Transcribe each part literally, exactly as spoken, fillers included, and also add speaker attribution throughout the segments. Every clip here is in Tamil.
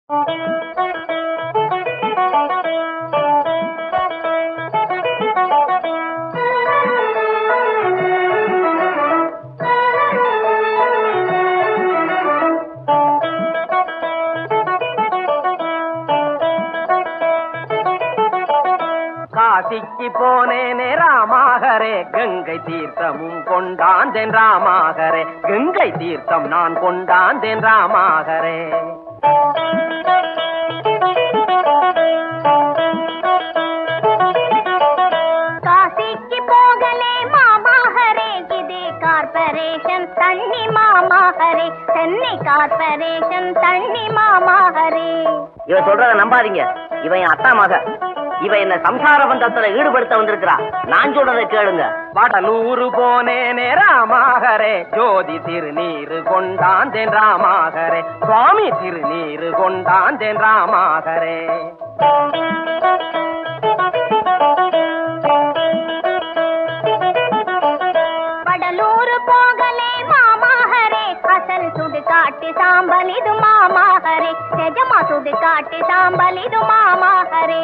Speaker 1: காசிக்கு போனேனே ராமாகரே, கங்கை தீர்த்தமும் கொண்டாந்தேன் ராமாகரே, கங்கை தீர்த்தம் நான் கொண்டாந்தேன் ராமாகரே.
Speaker 2: காசிக்கு போகலே மாமாகரே, இது கார்பரேஷன் தண்ணி மாமாகரே, சென்னை கார்பரேஷன் தண்ணி மாமாகரே.
Speaker 3: இவ சொல்றத நம்பாதீங்க, இவன் என் அத்தா மக. இவ என்ன சம்சார பந்தத்துல ஈடுபடுத்த வந்திருக்கிறா. நான் சொல்றதை கேளுங்க.
Speaker 1: வடலூரு போனேனே ராமாகரே, ஜோதி திருநீரு கொண்டாந்தேன் ராமாகரே, சுவாமி திருநீரு கொண்டாந்தேன் ராமாகரே.
Speaker 2: வடலூரு போகலே மாமாகரே, அசல் சுடு காட்டு சாம்பல் இது மாமாகரே, நிஜமா சுடு காட்டு சாம்பல் இது மாமாகரே.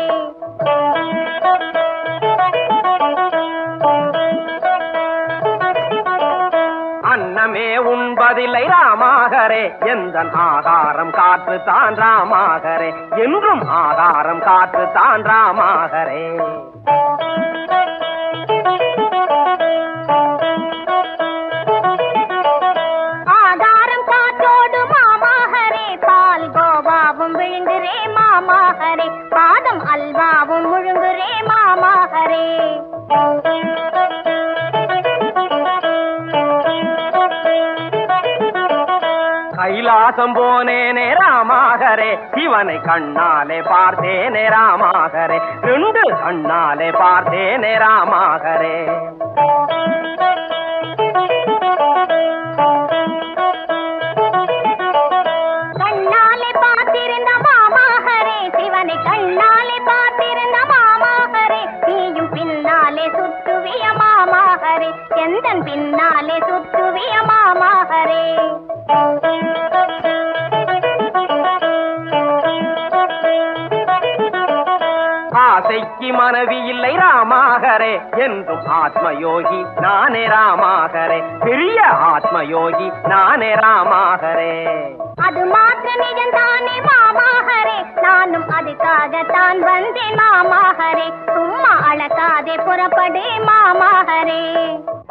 Speaker 1: அன்னமே உண்பதில்லை ராமாகரே, எந்த ஆகாரம் காற்று தான் ராமாகரே, என்றும் ஆகாரம் காற்று தான் ராமாகரே.
Speaker 2: ஆகாரம் காற்றோடு மாமாகரே, பால் கோவாவும் விழுங்குரே மாமாகரே, பாதம் அல்வாவும் முழுங்குரே மாமாகரே.
Speaker 1: கைலாசம் போனேனே ராமாகரே, சிவனை கண்ணாலே பார்த்தேனே ராமாகரே, ரெண்டு கண்ணாலே பார்த்தேனே ராமாகரே.
Speaker 2: கண்ணாலே பார்த்திருந்த மாமாகரே, சிவனை கண்ணாலே பார்த்திருந்த மாமாகரே, நீயும் பின்னாலே சுற்றுவிய மாமாகரே, எந்தன் பின்னாலே சுற்றுவிய மாமாகரே.
Speaker 1: ஆசைக்கு மனைவி இல்லை ராமாகரே, என்றும் ஆத்மயோகி நானே ராமாகரே, பெரிய ஆத்மயோகி நானே ராமாகரே.
Speaker 2: அது மாத்திர நிஜந்தானே மாமாகரே, நானும் அதுக்காகத்தான் வந்தேன் மாமாகரே, சும்மா அழகாதே புறப்படு மாமாகரே.